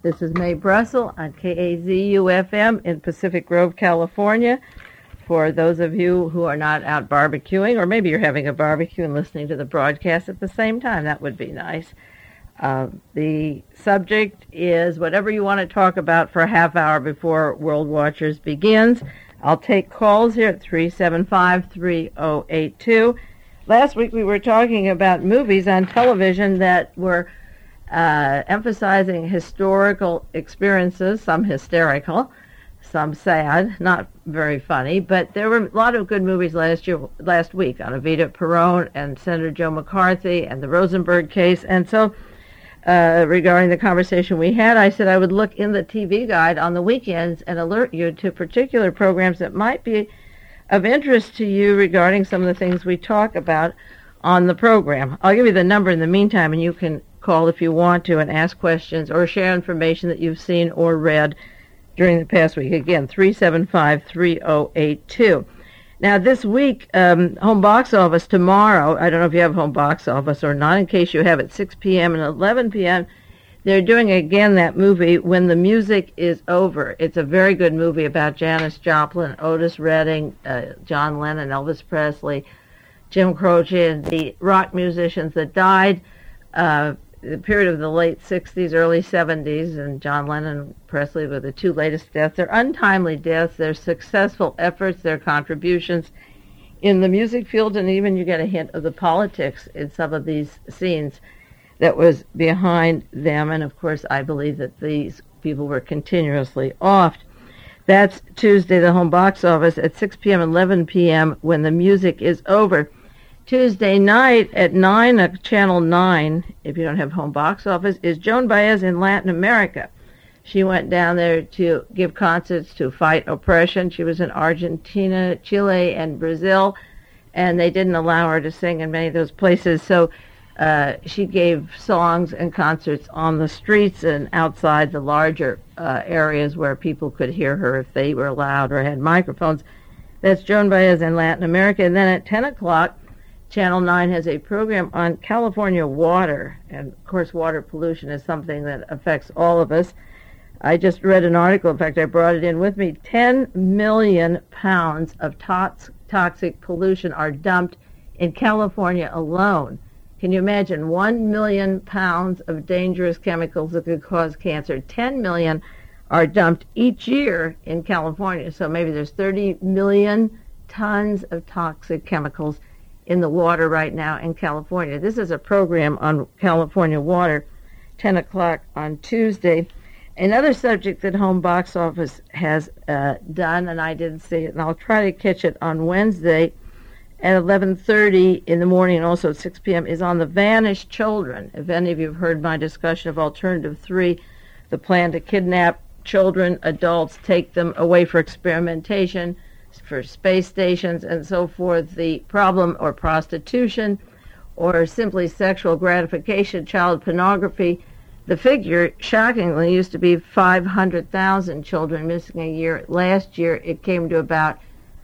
This is Mae Brussel on KAZU-FM in Pacific Grove, California. For those of you who are not out barbecuing, or maybe you're having a barbecue and listening to the broadcast at the same time, that would be nice. The subject is whatever you want to talk about for a half hour before World Watchers begins. I'll take calls here at 375-3082. Last week we were talking about movies on television that were emphasizing historical experiences, some hysterical, some sad, not very funny, but there were a lot of good movies last week on Evita Peron and Senator Joe McCarthy and the Rosenberg case. And so regarding the conversation we had, I said I would look in the TV guide on the weekends and alert you to particular programs that might be of interest to you regarding some of the things we talk about on the program. I'll give you the number in the meantime, and you can call if you want to and ask questions or share information that you've seen or read during the past week. Again, 375-3082. Now, this week, home box office tomorrow, I don't know if you have home box office or not, in case you have at 6 p.m. and 11 p.m., they're doing again that movie, When the Music Is Over. It's a very good movie about Janis Joplin, Otis Redding, John Lennon, Elvis Presley, Jim Croce, and the rock musicians that died the period of the late 60s, early 70s, and John Lennon and Presley were the two latest deaths. They're untimely deaths. They're successful efforts, their contributions in the music field, and even you get a hint of the politics in some of these scenes that was behind them. And of course, I believe that these people were continuously offed. That's Tuesday, the home box office at 6 p.m., 11 p.m., When the Music Is Over. Tuesday night at 9, Channel 9, if you don't have home box office, is Joan Baez in Latin America. She went down there to give concerts to fight oppression. She was in Argentina, Chile, and Brazil, and they didn't allow her to sing in many of those places. So she gave songs and concerts on the streets and outside the larger areas where people could hear her if they were allowed or had microphones. That's Joan Baez in Latin America. And then at 10 o'clock, Channel 9 has a program on California water. And, of course, water pollution is something that affects all of us. I just read an article, in fact, I brought it in with me. 10 million pounds of toxic pollution are dumped in California alone. Can you imagine 1 million pounds of dangerous chemicals that could cause cancer? 10 million are dumped each year in California. So maybe there's 30 million tons of toxic chemicals in the water right now in California. This is a program on California water, 10 o'clock on Tuesday. Another subject that home box office has done, and I didn't see it, and I'll try to catch it on Wednesday, at 11:30 in the morning and also at 6 p.m. is on the vanished children. If any of you have heard my discussion of Alternative 3, the plan to kidnap children, adults, take them away for experimentation, for space stations and so forth, the problem or prostitution or simply sexual gratification, child pornography, the figure shockingly used to be 500,000 children missing a year. Last year it came to about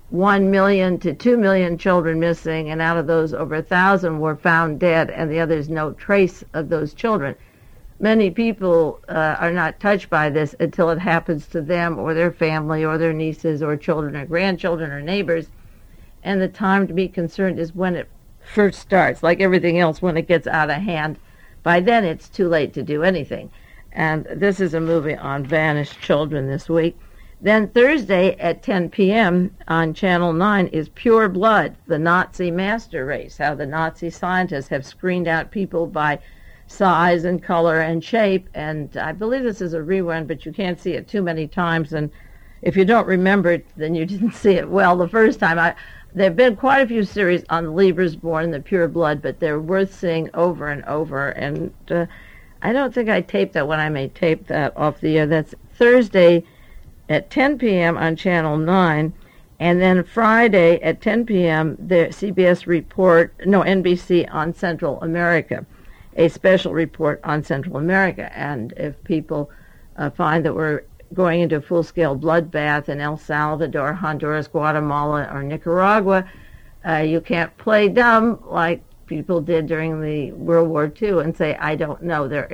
1 million to 2 million children missing, and out of those, over 1,000 were found dead, and the others no trace of those children. Many people are not touched by this until it happens to them or their family or their nieces or children or grandchildren or neighbors, and the time to be concerned is when it first starts. Like everything else, when it gets out of hand, by then it's too late to do anything. And this is a movie on vanished children this week. Then Thursday at 10 p.m. on Channel 9 is Pure Blood, the Nazi master race, how the Nazi scientists have screened out people by size and color and shape. And I believe this is a rerun, but you can't see it too many times. And if you don't remember it, then you didn't see it well the first time. There have been quite a few series on the Liebersborn, the Pure Blood, but they're worth seeing over and over. And I don't think I taped that one. I may tape that off the air. That's Thursday at 10 p.m. on Channel 9, and then Friday at 10 p.m. the NBC on Central America, a special report on Central America. And if people find that we're going into a full-scale bloodbath in El Salvador, Honduras, Guatemala, or Nicaragua, you can't play dumb like people did during the World War II and say, I don't know. There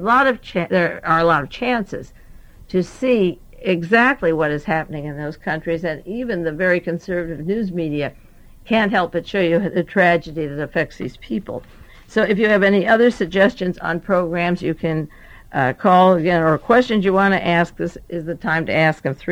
are a lot of chances to see exactly what is happening in those countries, and even the very conservative news media can't help but show you the tragedy that affects these people. So if you have any other suggestions on programs, you can call again, or questions you want to ask. This is the time to ask them,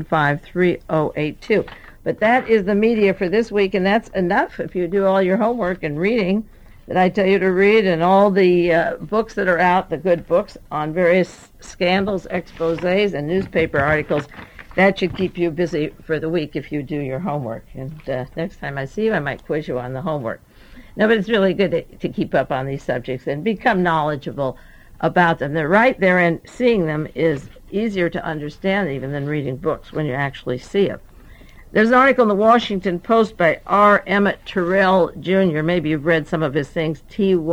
375-3082. But that is the media for this week, and that's enough if you do all your homework and reading that I tell you to read, and all the books that are out, the good books on various scandals, exposés, and newspaper articles. That should keep you busy for the week if you do your homework. And next time I see you, I might quiz you on the homework. No, but it's really good to keep up on these subjects and become knowledgeable about them. They're right there, and seeing them is easier to understand even than reading books when you actually see it. There's an article in the Washington Post by R. Emmett Terrell, Jr. Maybe you've read some of his things,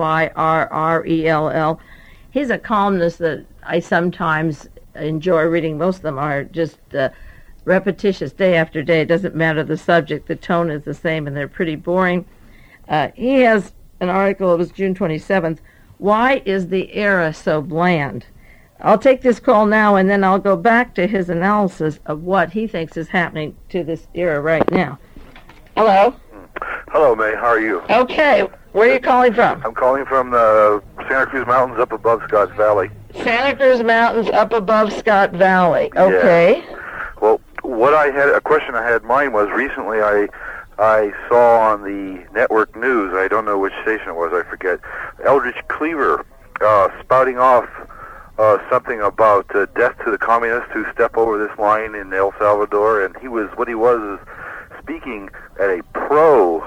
Tyrrell. He's a columnist that I sometimes enjoy reading. Most of them are just repetitious day after day. It doesn't matter the subject. The tone is the same, and they're pretty boring. He has an article, it was June 27th, Why is the Era So Bland? I'll take this call now, and then I'll go back to his analysis of what he thinks is happening to this era right now. Hello? Hello, May. How are you? Okay. Where are you calling from? I'm calling from the Santa Cruz Mountains up above Scotts Valley. Santa Cruz Mountains up above Scott Valley. Okay. Yeah. Well, a question I had in mind was recently I saw on the network news, I don't know which station it was, I forget, Eldridge Cleaver spouting off something about death to the communists who step over this line in El Salvador, and he was speaking at a pro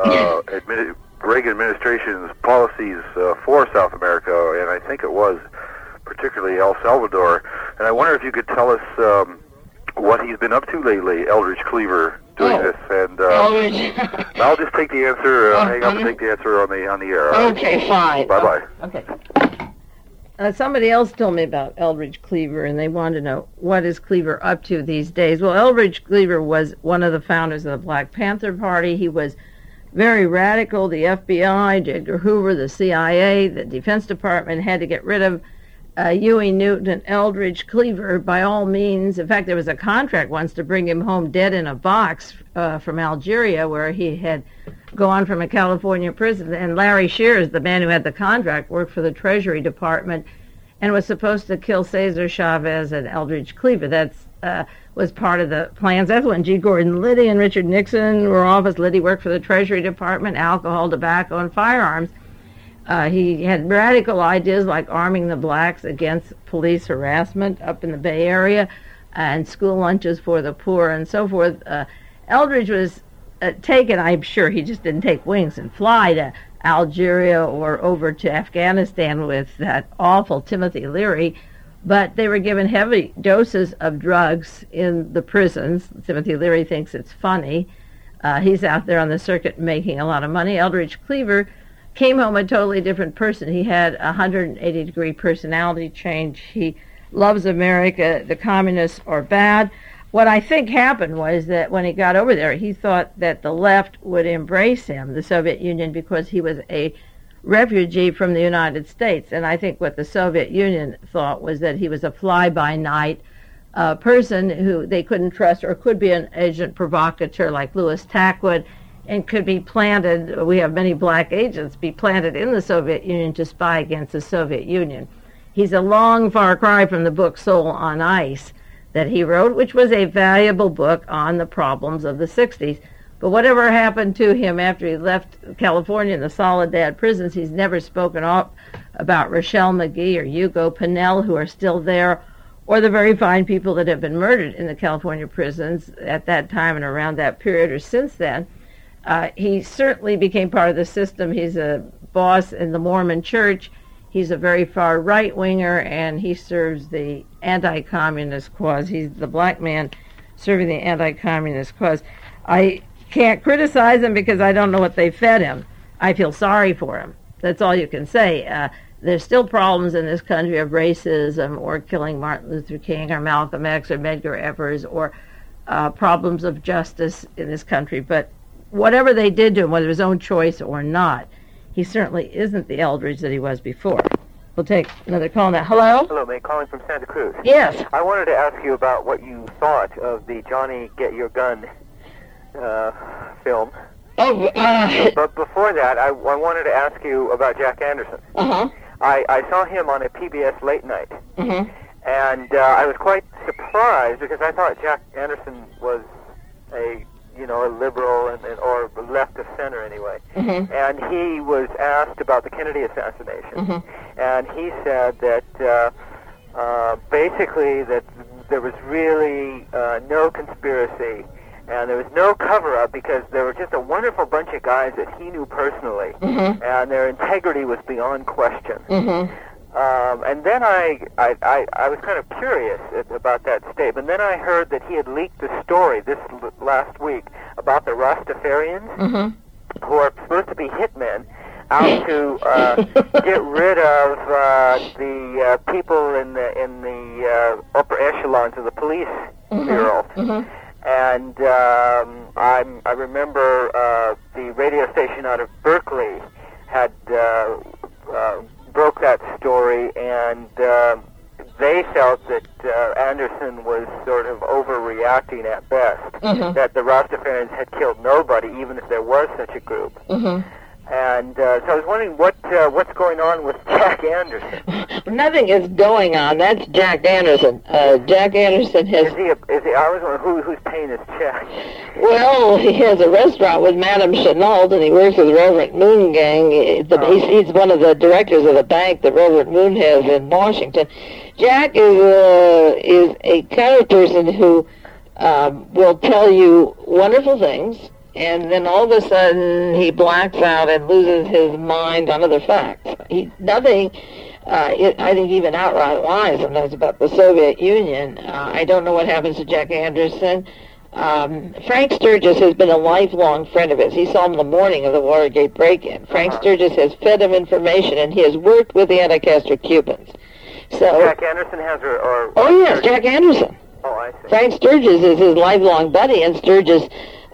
Reagan administration's policies for South America, and I think it was particularly El Salvador. And I wonder if you could tell us what he's been up to lately, Eldridge Cleaver, doing this. And I'll just take the answer. Hang up and take the answer on the air. Okay, fine. Bye-bye. Okay. Somebody else told me about Eldridge Cleaver, and they wanted to know, what is Cleaver up to these days? Well, Eldridge Cleaver was one of the founders of the Black Panther Party. He was very radical. The FBI, J. Edgar Hoover, the CIA, the Defense Department had to get rid of Huey Newton and Eldridge Cleaver by all means. In fact, there was a contract once to bring him home dead in a box from Algeria, where he had gone from a California prison. And Larry Shears, the man who had the contract, worked for the Treasury Department and was supposed to kill Cesar Chavez and Eldridge Cleaver. That was part of the plans. That's when G. Gordon Liddy and Richard Nixon were office. Liddy worked for the Treasury Department, alcohol, tobacco, and firearms. He had radical ideas like arming the blacks against police harassment up in the Bay Area and school lunches for the poor and so forth. Eldridge was taken, I'm sure he just didn't take wings and fly to Algeria or over to Afghanistan with that awful Timothy Leary, but they were given heavy doses of drugs in the prisons. Timothy Leary thinks it's funny. He's out there on the circuit making a lot of money. Eldridge Cleaver came home a totally different person. He had a 180-degree personality change. He loves America. The communists are bad. What I think happened was that when he got over there, he thought that the left would embrace him, the Soviet Union, because he was a refugee from the United States. And I think what the Soviet Union thought was that he was a fly-by-night person who they couldn't trust, or could be an agent provocateur like Louis Tackwood, and could be planted, we have many black agents, be planted in the Soviet Union to spy against the Soviet Union. He's a long far cry from the book Soul on Ice that he wrote, which was a valuable book on the problems of the 60s. But whatever happened to him after he left California in the Soledad prisons, he's never spoken up about Rochelle McGee or Hugo Pinell, who are still there, or the very fine people that have been murdered in the California prisons at that time and around that period or since then. He certainly became part of the system. He's a boss in the Mormon Church. He's a very far right-winger, and he serves the anti-communist cause. He's the black man serving the anti-communist cause. I can't criticize him because I don't know what they fed him. I feel sorry for him. That's all you can say. There's still problems in this country of racism, or killing Martin Luther King or Malcolm X or Medgar Evers, or problems of justice in this country. But whatever they did to him, whether his own choice or not, he certainly isn't the Eldridge that he was before. We'll take another call now. Hello? Hello, May. Calling from Santa Cruz. Yes. I wanted to ask you about what you thought of the Johnny Get Your Gun film. Oh, But before that, I wanted to ask you about Jack Anderson. uh-huh. I saw him on a PBS late night, Mm-hmm. and I was quite surprised because I thought Jack Anderson was a liberal or left of center anyway. Mm-hmm. And he was asked about the Kennedy assassination, Mm-hmm. and he said that basically that there was really no conspiracy and there was no cover-up because there were just a wonderful bunch of guys that he knew personally, Mm-hmm. and their integrity was beyond question. Mm-hmm. And then I was kind of curious about that statement. Then I heard that he had leaked the story this last week about the Rastafarians, Mm-hmm. who are supposed to be hitmen out to get rid of the people in the upper echelons of the police bureau. Mm-hmm. And I remember the radio station out of Berkeley had broke that story, and they felt that Anderson was sort of overreacting at best, Mhm. that the Rastafarians had killed nobody, even if there was such a group. Mm-hmm. And so I was wondering what's going on with Jack Anderson. Nothing is going on. That's Jack Anderson. Jack Anderson has... Is he? I was wondering who's paying his check. Well, he has a restaurant with Madame Chenault, and he works with Reverend Moon Gang. He's one of the directors of the bank that Reverend Moon has in Washington. Jack is a kind of person who will tell you wonderful things, and then all of a sudden he blacks out and loses his mind on other facts. I think even outright lies sometimes about the Soviet Union. I don't know what happens to Jack Anderson. Frank Sturgis has been a lifelong friend of his. He saw him the morning of the Watergate break-in. Frank Sturgis has fed him information, and he has worked with the anti-Castro Cubans. So, Jack Anderson has or oh yes, Jack Anderson. Oh, I see. Frank Sturgis is his lifelong buddy, and Sturgis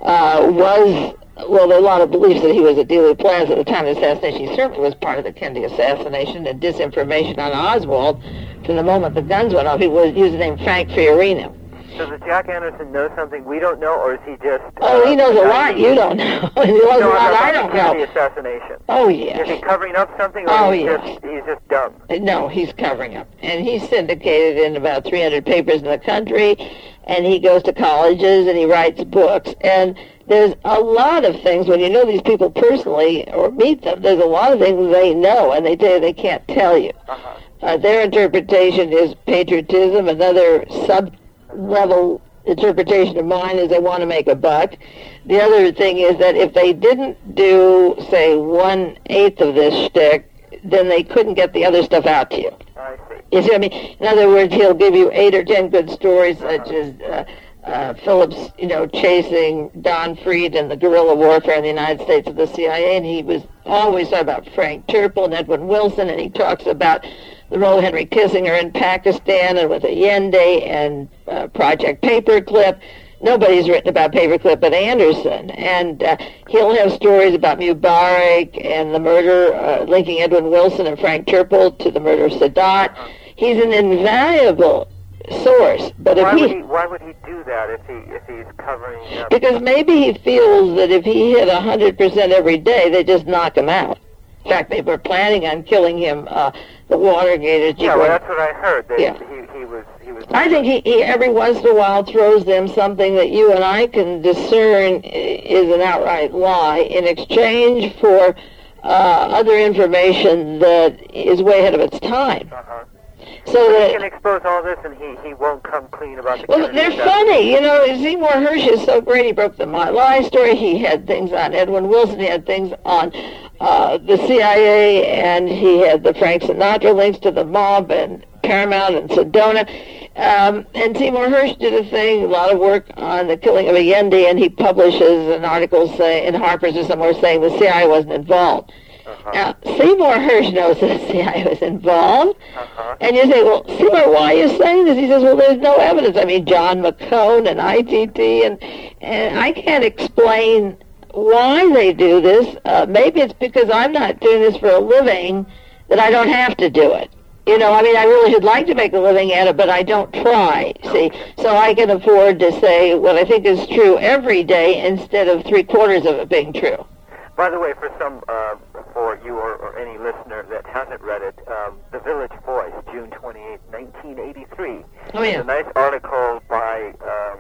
was, well, there are a lot of beliefs that he was at Dealey Plaza at the time of the assassination. He certainly was part of the Kennedy assassination and disinformation on Oswald from the moment the guns went off. He was used the name Frank Fiorino. So does Jack Anderson know something we don't know, or is he just... Oh, he knows a lot you don't know. He knows a lot I don't know. The assassination. Oh, Is yes. he covering up something, or Oh, he's yes. just dumb? No, he's covering up. And he's syndicated in about 300 papers in the country, and he goes to colleges, and he writes books. And there's a lot of things, when you know these people personally or meet them, there's a lot of things they know, and they tell you they can't tell you. Their interpretation is patriotism. Another sub-level interpretation of mine is they want to make a buck. The other thing is that if they didn't do, say, 1/8 of this shtick, then they couldn't get the other stuff out to you. I see. You see what I mean? In other words, he'll give you 8 or 10 good stories, such as Phillips, chasing Don Freed and the guerrilla warfare in the United States of the CIA, and he was always talking about Frank Turple and Edwin Wilson, and he talks about the role of Henry Kissinger in Pakistan and with Allende and Project Paperclip. Nobody's written about Paperclip but Anderson. And he'll have stories about Mubarak and the murder, linking Edwin Wilson and Frank Turple to the murder of Sadat. He's an invaluable source. But why would he do that if he's covering up? Because maybe he feels that if he hit 100% every day, they just knock him out. In fact, they were planning on killing him. The Watergate. Yeah, well, that's what I heard. That Yeah. he was. I think he every once in a while throws them something that you and I can discern is an outright lie in exchange for other information that is way ahead of its time. So he can expose all this, and he won't come clean about the. Well, they're funny. Seymour Hersh is so great. He broke the My Lai story. He had things on Edwin Wilson. He had things on the CIA, and he had the Frank Sinatra links to the mob and Paramount and Sedona. And Seymour Hersh did a lot of work on the killing of Allende, and he publishes an article in Harper's or somewhere saying the CIA wasn't involved. Now, Seymour Hersh knows that the CIA was involved. And you say, well, Seymour, why are you saying this? He says, well, there's no evidence. I mean, John McCone and ITT, and I can't explain why they do this. Maybe it's because I'm not doing this for a living that I don't have to do it. I really would like to make a living at it, but I don't try, see. So I can afford to say what I think is true every day instead of 3/4 of it being true. By the way, for you or any listener that hasn't read it, The Village Voice, June 28, 1983. Oh, yeah. It's a nice article by,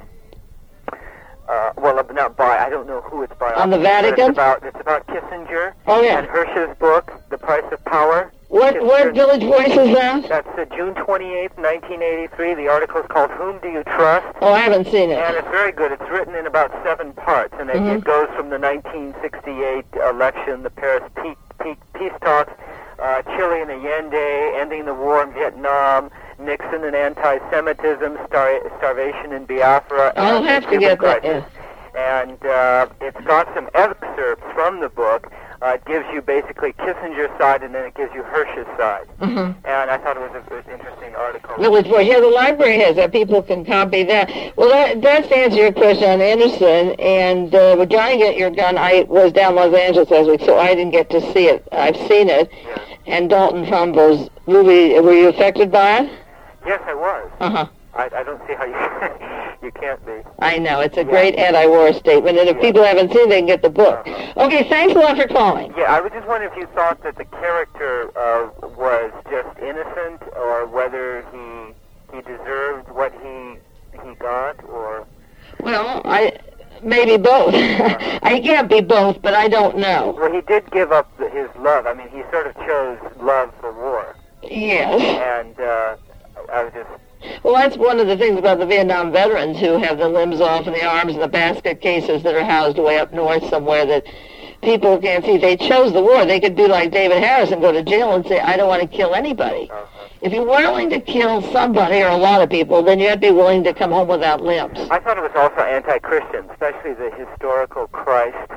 not by, I don't know who it's by. On the Vatican? It's about Kissinger. Oh, yeah. And Hirsch's book, The Price of Power. What Village Voice is that? That's June 28th, 1983. The article is called Whom Do You Trust? Oh, I haven't seen it. And it's very good. It's written in about 7 parts, and it goes from the 1968 election, the Paris peace talks, Chile and Allende, ending the war in Vietnam, Nixon and anti-Semitism, starvation in Biafra. I'll have to get that. Yeah. And it's got some excerpts from the book. It gives you basically Kissinger's side, and then it gives you Hirsch's side. And I thought it was an interesting article. Village Voice. Yeah, the library has that. People can copy that. Well, that's to answer your question on Anderson. And with Johnny Get Your Gun, I was down Los Angeles last week, so I didn't get to see it. I've seen it. Yeah. And Dalton Trumbo's movie, were you affected by it? Yes, I was. I don't see how you can't be. I know. It's a great anti-war statement, and if people haven't seen it, they can get the book. Okay, thanks a lot for calling. Yeah, I was just wondering if you thought that the character was just innocent, or whether he deserved what he got, or... Well, maybe both. I can't be both, but I don't know. Well, he did give up his love. I mean, he sort of chose love for war. Yes. And I was just... Well, that's one of the things about the Vietnam veterans who have the limbs off and the arms and the basket cases that are housed way up north somewhere that people can't see. They chose the war. They could do like David Harris and go to jail and say, I don't want to kill anybody. If you're willing to kill somebody or a lot of people, then you have to be willing to come home without limbs. I thought it was also anti-Christian, especially the historical Christ.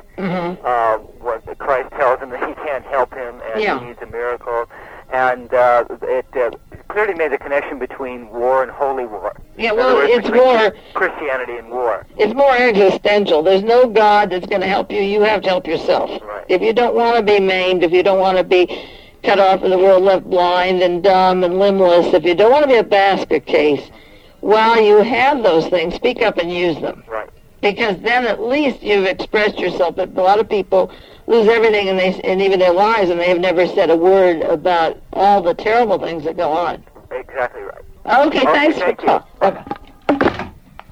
What Christ tells him that he can't help him and he needs a miracle. And it clearly made the connection between war and holy war. Yeah, well, it's more... Christianity and war. It's more existential. There's no God that's going to help you. You have to help yourself. Right. If you don't want to be maimed, if you don't want to be cut off from the world, left blind and dumb and limbless, if you don't want to be a basket case, while you have those things, speak up and use them. Right. Because then at least you've expressed yourself. But a lot of people lose everything and even their lives, and they have never said a word about all the terrible things that go on. Exactly right. Okay, thanks for calling. Okay.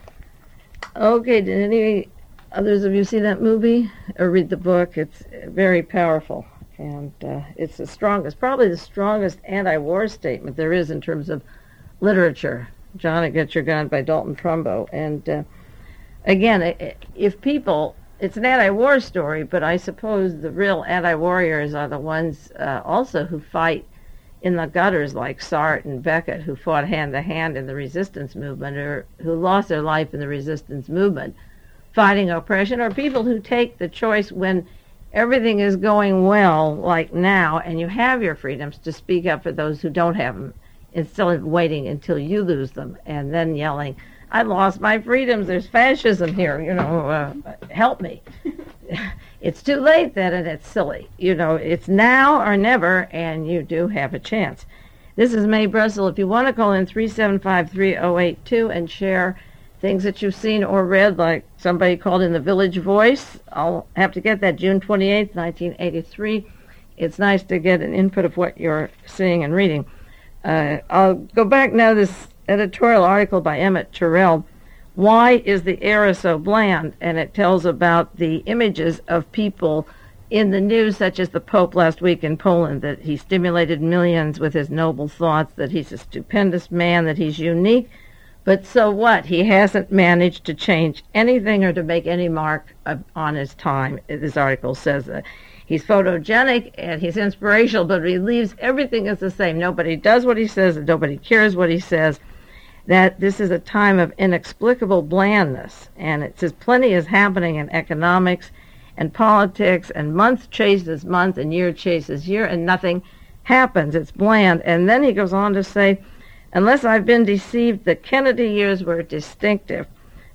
Okay, did any others of you see that movie or read the book? It's very powerful, and it's probably the strongest anti-war statement there is in terms of literature. Johnny Get Your Gun by Dalton Trumbo. And again, if people... It's an anti-war story, but I suppose the real anti-warriors are the ones also who fight in the gutters, like Sartre and Beckett, who fought hand-to-hand in the resistance movement, or who lost their life in the resistance movement, fighting oppression, or people who take the choice when everything is going well, like now, and you have your freedoms, to speak up for those who don't have them, instead of waiting until you lose them, and then yelling, I lost my freedoms, there's fascism here, help me. It's too late then, and it's silly. It's now or never, and you do have a chance. This is Mae Brussel. If you want to call in 375-3082 and share things that you've seen or read, like somebody called in The Village Voice, I'll have to get that June 28th, 1983. It's nice to get an input of what you're seeing and reading. I'll go back now to this editorial article by Emmett Terrell, Why is the Era So Bland? And it tells about the images of people in the news, such as the Pope last week in Poland, that he stimulated millions with his noble thoughts, that he's a stupendous man, that he's unique. But so what? He hasn't managed to change anything or to make any mark on his time. This article says that he's photogenic and he's inspirational, but he leaves everything as the same. Nobody does what he says and nobody cares what he says. That this is a time of inexplicable blandness. And it says plenty is happening in economics and politics, and month chases month and year chases year, and nothing happens. It's bland. And then he goes on to say, unless I've been deceived, the Kennedy years were distinctive.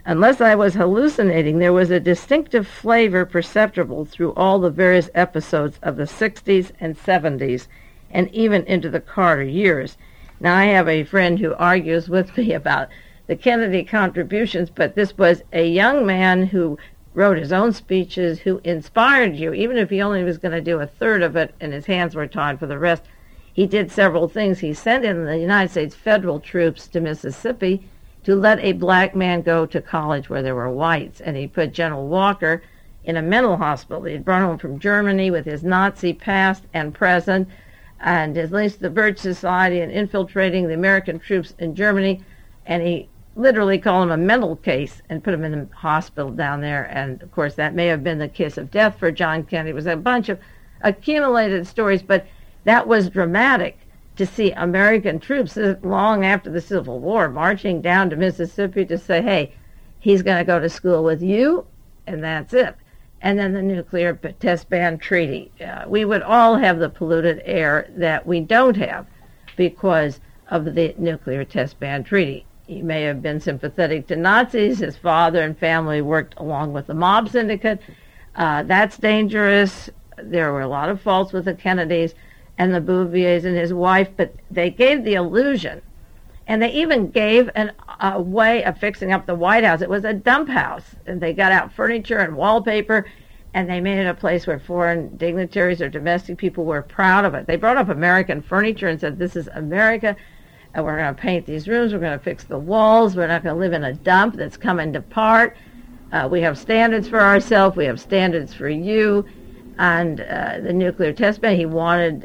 Unless I was hallucinating, there was a distinctive flavor perceptible through all the various episodes of the 60s and 70s, and even into the Carter years. Now, I have a friend who argues with me about the Kennedy contributions, but this was a young man who wrote his own speeches, who inspired you, even if he only was going to do a third of it and his hands were tied for the rest. He did several things. He sent in the United States federal troops to Mississippi to let a black man go to college where there were whites, and he put General Walker in a mental hospital. He'd brought him from Germany with his Nazi past and present, and his links to the Birch Society and infiltrating the American troops in Germany, and he literally called him a mental case and put him in a hospital down there. And, of course, that may have been the kiss of death for John Kennedy. It was a bunch of accumulated stories, but that was dramatic to see American troops long after the Civil War marching down to Mississippi to say, hey, he's going to go to school with you, and that's it. And then the nuclear test ban treaty. We would all have the polluted air that we don't have because of the nuclear test ban treaty. He may have been sympathetic to Nazis. His father and family worked along with the mob syndicate. That's dangerous. There were a lot of faults with the Kennedys and the Bouviers and his wife, but they gave the illusion, and they even gave a way of fixing up the White House. It was a dump house, and they got out furniture and wallpaper, and they made it a place where foreign dignitaries or domestic people were proud of it. They brought up American furniture and said, this is America, and we're going to paint these rooms, we're going to fix the walls, we're not going to live in a dump that's coming to part. We have standards for ourselves, we have standards for you. And the nuclear test ban, he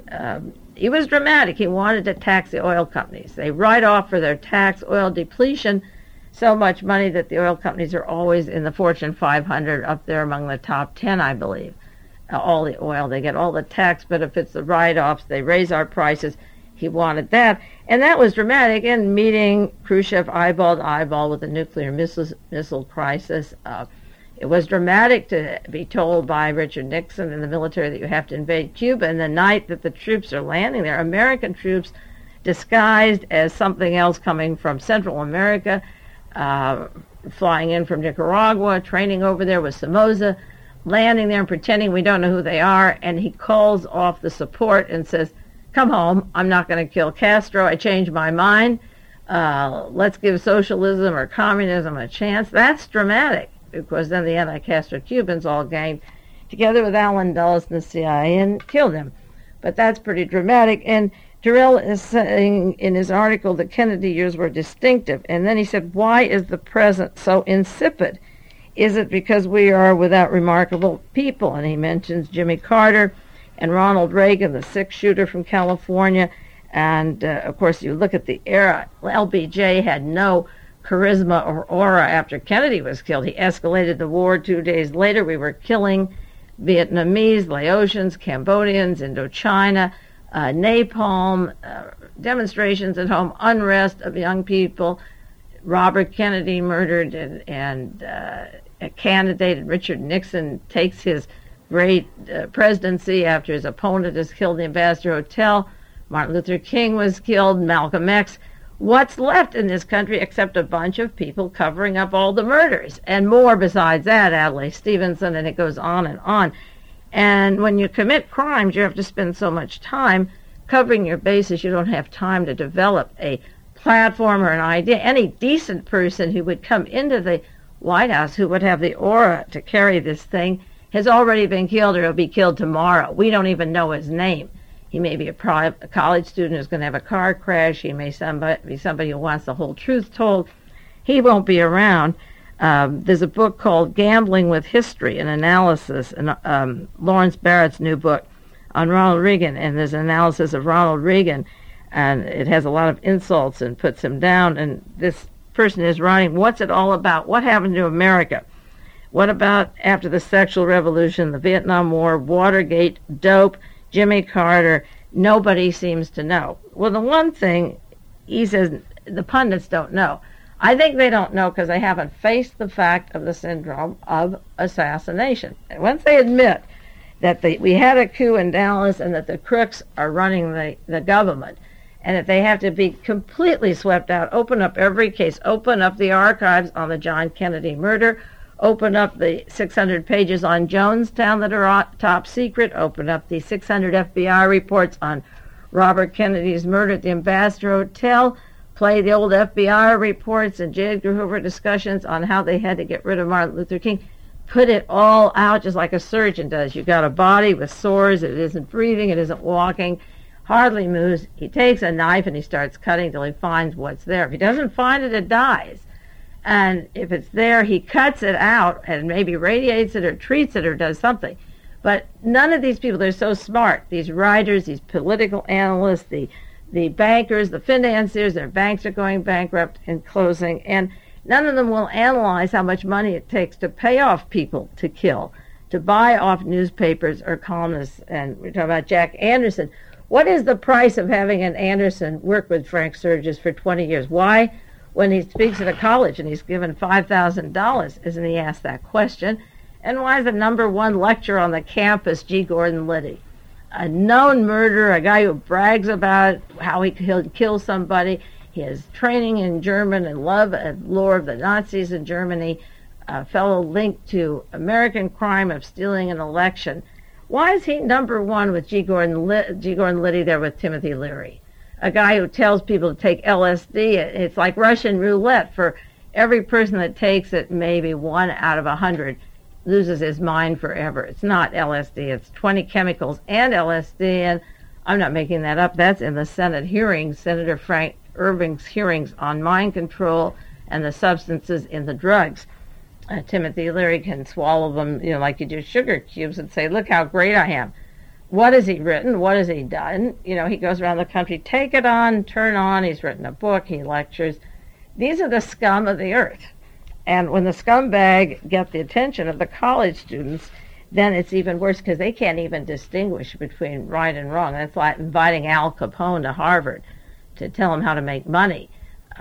was dramatic. He wanted to tax the oil companies. They write off for their tax oil depletion so much money that the oil companies are always in the Fortune 500, up there among the top 10, I believe. All the oil, they get all the tax benefits, the write-offs, they raise our prices. He wanted that. And that was dramatic. And meeting Khrushchev eyeball to eyeball with the nuclear missile crisis, it was dramatic to be told by Richard Nixon and the military that you have to invade Cuba. And the night that the troops are landing there, American troops disguised as something else coming from Central America, flying in from Nicaragua, training over there with Somoza, landing there and pretending we don't know who they are. And he calls off the support and says, come home, I'm not going to kill Castro, I changed my mind. Let's give socialism or communism a chance. That's dramatic, because then the anti-Castro Cubans all ganged together with Allen Dulles and the CIA and killed him. But that's pretty dramatic. And Terrell is saying in his article the Kennedy years were distinctive. And then he said, why is the present so insipid? Is it because we are without remarkable people? And he mentions Jimmy Carter and Ronald Reagan, the six-shooter from California. And, of course, you look at the era. LBJ had no charisma or aura after Kennedy was killed. He escalated the war 2 days later. We were killing Vietnamese, Laotians, Cambodians, Indochina, napalm, demonstrations at home, unrest of young people. Robert Kennedy murdered, and a candidate, Richard Nixon, takes his great presidency after his opponent is killed in the Ambassador Hotel. Martin Luther King was killed, Malcolm X. What's left in this country except a bunch of people covering up all the murders? And more besides that, Adlai Stevenson, and it goes on and on. And when you commit crimes, you have to spend so much time covering your bases, you don't have time to develop a platform or an idea. Any decent person who would come into the White House, who would have the aura to carry this thing, has already been killed or will be killed tomorrow. We don't even know his name. He may be a college student who's going to have a car crash. He may be somebody who wants the whole truth told. He won't be around. There's a book called Gambling with History, an analysis, and Lawrence Barrett's new book on Ronald Reagan, and there's an analysis of Ronald Reagan, and it has a lot of insults and puts him down. And this person is writing, what's it all about? What happened to America? What about after the sexual revolution, the Vietnam War, Watergate, dope, Jimmy Carter? Nobody seems to know. Well, the one thing, he says, the pundits don't know. I think they don't know because they haven't faced the fact of the syndrome of assassination. And once they admit that we had a coup in Dallas and that the crooks are running the government, And if they have to be completely swept out, open up every case, open up the archives on the John Kennedy murder, open up the 600 pages on Jonestown that are top secret, open up the 600 FBI reports on Robert Kennedy's murder at the Ambassador Hotel, play the old FBI reports and J. Edgar Hoover discussions on how they had to get rid of Martin Luther King. Put it all out just like a surgeon does. You've got a body with sores, it isn't breathing, it isn't walking, hardly moves. He takes a knife and he starts cutting till he finds what's there. If he doesn't find it, it dies. And if it's there, he cuts it out and maybe radiates it or treats it or does something. But none of these people, they're so smart, these writers, these political analysts, the bankers, the financiers, their banks are going bankrupt and closing, and none of them will analyze how much money it takes to pay off people to kill, to buy off newspapers or columnists. And we're talking about Jack Anderson. What is the price of having an Anderson work with Frank Sturgis for 20 years? Why, when he speaks at a college and he's given $5,000, isn't he asked that question? And why is the number one lecturer on the campus G. Gordon Liddy? A known murderer, a guy who brags about how he'll kill somebody. He has training in German and love and lore of the Nazis in Germany, a fellow linked to American crime of stealing an election. Why is he number one with G. Gordon Liddy there with Timothy Leary? A guy who tells people to take LSD. It's like Russian roulette. For every person that takes it, maybe 1 out of 100 loses his mind forever. It's not LSD. It's 20 chemicals and LSD, and I'm not making that up. That's in the Senate hearings, Senator Frank Irving's hearings on mind control and the substances in the drugs. Timothy Leary can swallow them, like you do sugar cubes and say, look how great I am. What has he written? What has he done? He goes around the country, take it on, turn on. He's written a book. He lectures. These are the scum of the earth. And when the scumbag get the attention of the college students, then it's even worse because they can't even distinguish between right and wrong. That's like inviting Al Capone to Harvard to tell him how to make money.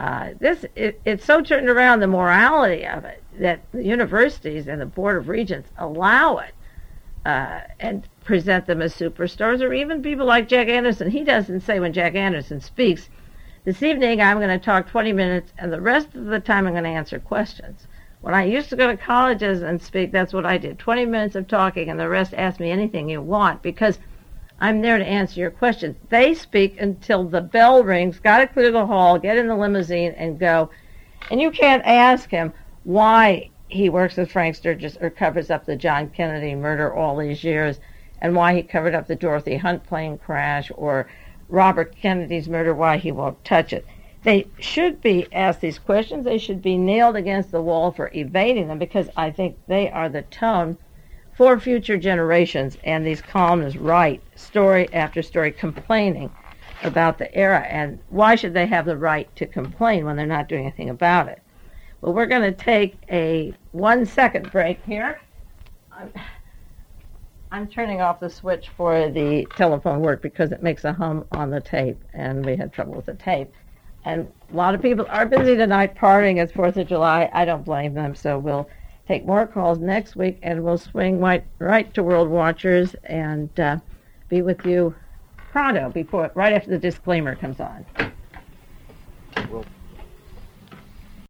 It's so turned around, the morality of it, that the universities and the Board of Regents allow it and present them as superstars, or even people like Jack Anderson. He doesn't say when Jack Anderson speaks, this evening I'm going to talk 20 minutes, and the rest of the time I'm going to answer questions. When I used to go to colleges and speak, that's what I did. 20 minutes of talking, and the rest ask me anything you want, because I'm there to answer your questions. They speak until the bell rings, got to clear the hall, get in the limousine, and go. And you can't ask him why he works with Frank Sturgis or covers up the John Kennedy murder all these years, and why he covered up the Dorothy Hunt plane crash, or Robert Kennedy's murder, why he won't touch it. They should be asked these questions. They should be nailed against the wall for evading them, because I think they are the tone for future generations. And these columnists write story after story complaining about the era. And why should they have the right to complain when they're not doing anything about it? Well, we're going to take a 1-second break here. I'm turning off the switch for the telephone work because it makes a hum on the tape, and we had trouble with the tape. And a lot of people are busy tonight partying. It's 4th of July. I don't blame them. So we'll take more calls next week, and we'll swing right to World Watchers and be with you pronto, right after the disclaimer comes on.